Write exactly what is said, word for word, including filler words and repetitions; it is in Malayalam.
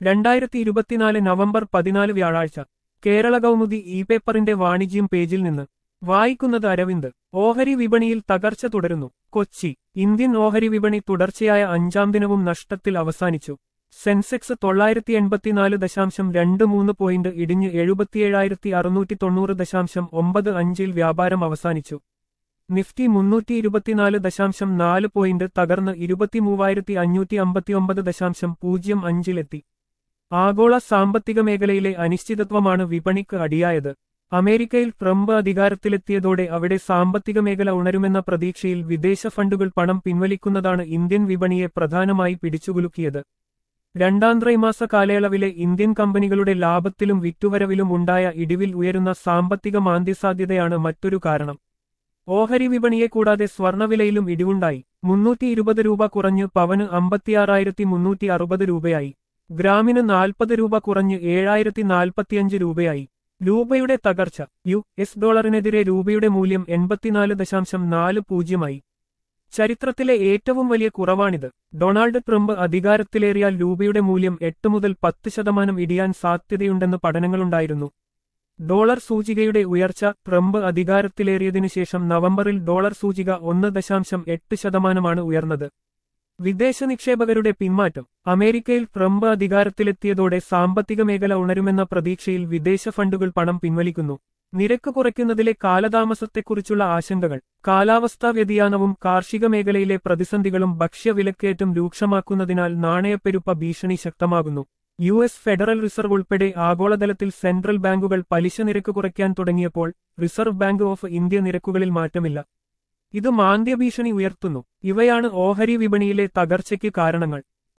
രണ്ടായിരത്തി ഇരുപത്തിനാല് നവംബർ പതിനാല് വ്യാഴാഴ്ച കേരള കൗമുദി ഇ പേപ്പറിന്റെ വാണിജ്യം പേജിൽ നിന്ന് വായിക്കുന്നത് അരവിന്ദ്. ഓഹരി വിപണിയിൽ തകർച്ച തുടരുന്നു. കൊച്ചി. ഇന്ത്യൻ ഓഹരി വിപണി തുടർച്ചയായ അഞ്ചാം ദിനവും നഷ്ടത്തിൽ അവസാനിച്ചു. സെൻസെക്സ് തൊള്ളായിരത്തി എൺപത്തിനാല് ദശാംശം രണ്ട് മൂന്ന് പോയിന്റ് ഇടിഞ്ഞ് എഴുപത്തിയേഴായിരത്തി അറുന്നൂറ്റി തൊണ്ണൂറ് ദശാംശം ഒമ്പത് അഞ്ചിൽ വ്യാപാരം അവസാനിച്ചു. നിഫ്റ്റി മുന്നൂറ്റി ഇരുപത്തിനാല് ദശാംശം നാല് പോയിന്റ് തകർന്ന് ഇരുപത്തിമൂവായിരത്തി അഞ്ഞൂറ്റി അമ്പത്തിയൊമ്പത് ദശാംശം പൂജ്യം അഞ്ചിലെത്തി. ആഗോള സാമ്പത്തിക മേഖലയിലെ അനിശ്ചിതത്വമാണ് വിപണിക്ക് അടിയായത്. അമേരിക്കയിൽ ട്രംപ് അധികാരത്തിലെത്തിയതോടെ അവിടെ സാമ്പത്തിക മേഖല ഉണരുമെന്ന പ്രതീക്ഷയിൽ വിദേശ ഫണ്ടുകൾ പണം പിൻവലിക്കുന്നതാണ് ഇന്ത്യൻ വിപണിയെ പ്രധാനമായി പിടിച്ചുകുലുക്കിയത്. രണ്ടാം ത്രൈമാസ കാലയളവിലെ ഇന്ത്യൻ കമ്പനികളുടെ ലാഭത്തിലും വിറ്റുവരവിലും ഉണ്ടായ ഇടിവിൽ ഉയരുന്ന സാമ്പത്തിക മാന്ദ്യസാധ്യതയാണ് മറ്റൊരു കാരണം. ഓഹരി വിപണിയെ കൂടാതെ സ്വർണവിലയിലും ഇടിവുണ്ടായി. മുന്നൂറ്റി ഇരുപത് രൂപ കുറഞ്ഞ് പവന് അമ്പത്തിയാറായിരത്തി മുന്നൂറ്റി അറുപത് രൂപയായി. ഗ്രാമിന് നാൽപ്പത് രൂപ കുറഞ്ഞ് ഏഴായിരത്തി നാൽപ്പത്തിയഞ്ച് രൂപയായി. രൂപയുടെ തകർച്ച. യു എസ് ഡോളറിനെതിരെ രൂപയുടെ മൂല്യം എൺപത്തിനാല് ദശാംശം നാല് പൂജ്യമായി. ചരിത്രത്തിലെ ഏറ്റവും വലിയ കുറവാണിത്. ഡൊണാൾഡ് ട്രംപ് അധികാരത്തിലേറിയാൽ രൂപയുടെ മൂല്യം എട്ട് മുതൽ പത്ത് ശതമാനം ഇടിയാൻ സാധ്യതയുണ്ടെന്ന് പഠനങ്ങളുണ്ടായിരുന്നു. ഡോളർ സൂചികയുടെ ഉയർച്ച. ട്രംപ് അധികാരത്തിലേറിയതിനു ശേഷം നവംബറിൽ ഡോളർ സൂചിക ഒന്ന് ദശാംശം എട്ട് ശതമാനമാണ് ഉയർന്നത്. വിദേശ നിക്ഷേപകരുടെ പിന്മാറ്റം. അമേരിക്കയിൽ ട്രംപ് അധികാരത്തിലെത്തിയതോടെ സാമ്പത്തിക മേഖല ഉണരുമെന്ന പ്രതീക്ഷയിൽ വിദേശ ഫണ്ടുകൾ പണം പിൻവലിക്കുന്നു. നിരക്ക് കുറയ്ക്കുന്നതിലെ കാലതാമസത്തെക്കുറിച്ചുള്ള ആശങ്കകൾ. കാലാവസ്ഥാ വ്യതിയാനവും കാർഷിക മേഖലയിലെ പ്രതിസന്ധികളും ഭക്ഷ്യവിലക്കയറ്റം രൂക്ഷമാക്കുന്നതിനാൽ നാണയപ്പെരുപ്പ ഭീഷണി ശക്തമാകുന്നു. യു എസ് ഫെഡറൽ റിസർവ് ഉൾപ്പെടെ ആഗോളതലത്തിൽ സെൻട്രൽ ബാങ്കുകൾ പലിശ നിരക്ക് കുറയ്ക്കാൻ തുടങ്ങിയപ്പോൾ റിസർവ് ബാങ്ക് ഓഫ് ഇന്ത്യ നിരക്കുകളിൽ മാറ്റമില്ല. ഇത് മാന്ദ്യഭീഷണി ഉയർത്തുന്നു. ഇവയാണ് ഓഹരി വിപണിയിലെ തകർച്ചയ്ക്ക് കാരണങ്ങൾ.